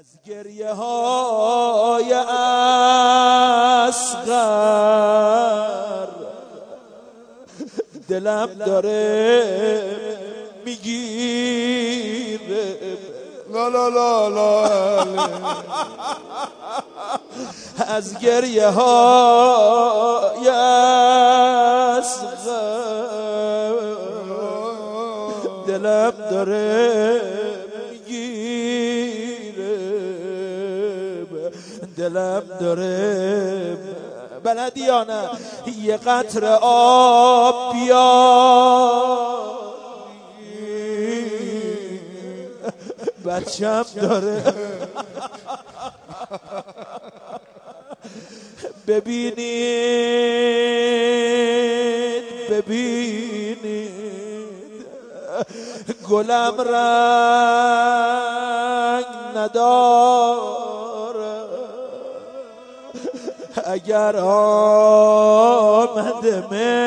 از گریه های اصغر دلم داره میگیره. لا لا لا لا از گریه های اصغر دلم داره میگیره، دلم داره. بلدی یا نه؟ یه قطره آب بیار، بچم داره ببینید گلم رنگ نداره، اگر آمده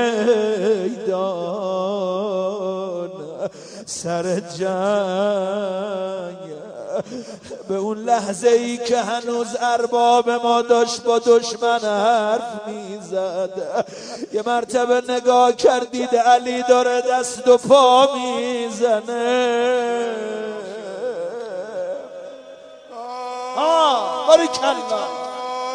میدان سر جنگ، به اون لحظه ای که هنوز ارباب ما داشت با دشمن حرف میزد، یه مرتبه نگاه کردید علی داره دست و پا میزنه. باریکالله.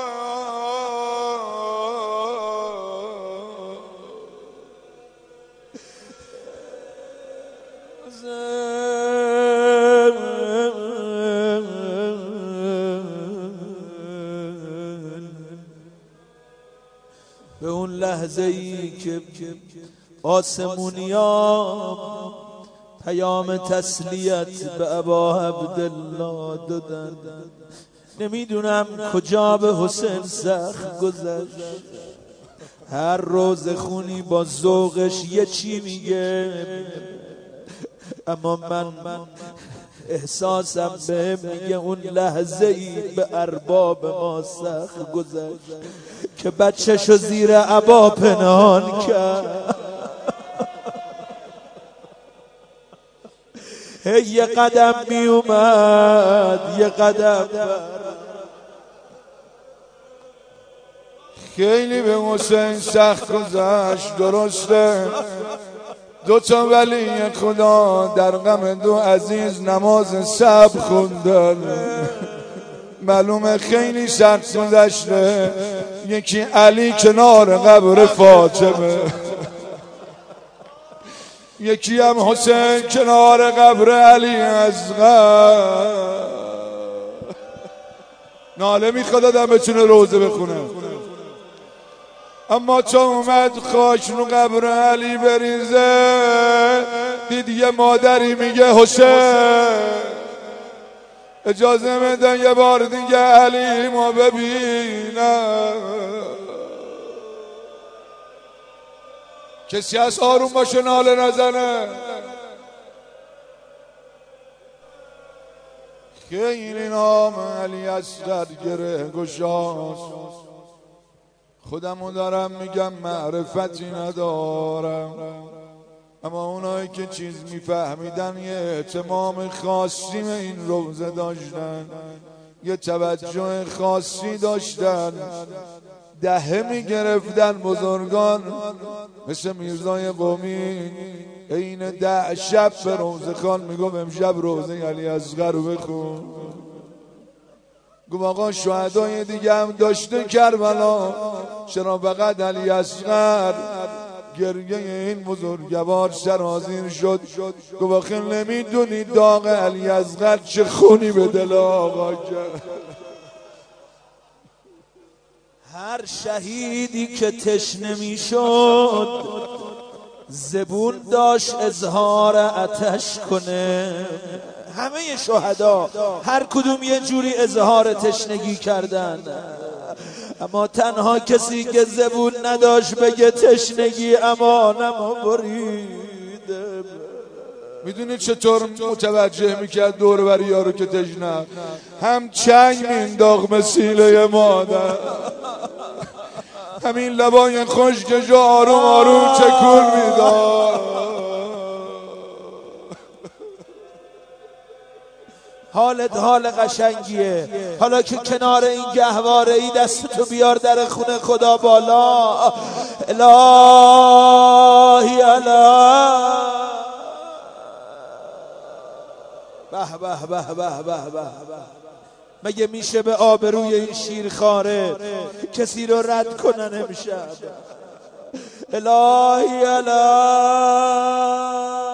به اون لحظه ای که آسمونیا پیام تسلیت به ابا عبدالله دادن، نمیدونم کجا به حسین سخت گذشت. هر روز خونی با ذوقش یه چی میگه، اما من احساسم به میگه اون لحظه ای به ارباب ما سخت گذشت که بچه‌شو زیر عبا پنهان کرد. یه قدم می اومد، یه قدم خیلی به حسین سخت گذشت. درسته دوتا ولی خدا در غم دو عزیز نماز صبر خوندن، معلومه خیلی سخت گذشته. یکی علی کنار قبر فاطمه، یکی هم حسین کنار قبر علی اصغر. ناله میخواد آدم بتونه روزه بخونه، اما تا اومد خاک رو قبر علی بریزه، دید یه مادری میگه حسین اجازه بدن یه بار دیگه علی ما ببینم. کسی از آروم باشه ناله نزنه. خیلی نام علی اصغر گره گشاست. خودمو دارم میگم معرفتی ندارم، اما اونایی که چیز میفهمیدن یه اهتمام خاصی به این روزه داشتن، یه توجه خاصی داشتن. دهه میگرفتن بزرگان مثل میرزای قومی، این 10 شب به روزه خان میگم امشب روزه علی اصغر رو بخون. گفت آقا شهدای دیگه هم داشته کربلا، چرا فقط علی اصغر؟ گریه این بزرگوار سرازیر شد. گفت آخه نمیدونی داغ علی اصغر چه خونی به دل آقا کرد. هر شهیدی که تشنه میشد زبون داشت اظهار آتش کنه. همه شهدا هر کدوم یه جوری اظهار تشنگی کردن، اما تنها کسی که زبون نداشت بگه تشنگی امانم بریده. میدونی چطور متوجه میکرد دور بری یارو که تشنه؟ هم چنگ مینداخت مسیله مادر، همین لبای خشکشو آروم آروم چکون میداد. حالت حال قشنگیه. حالا که کنار این گهواره ای دستتو بیار در خونه خدا بالا. الهی الهی به به به به به به. مگه میشه به آبروی این شیرخواره کسی رو رد کنن امشب؟ الهی الهی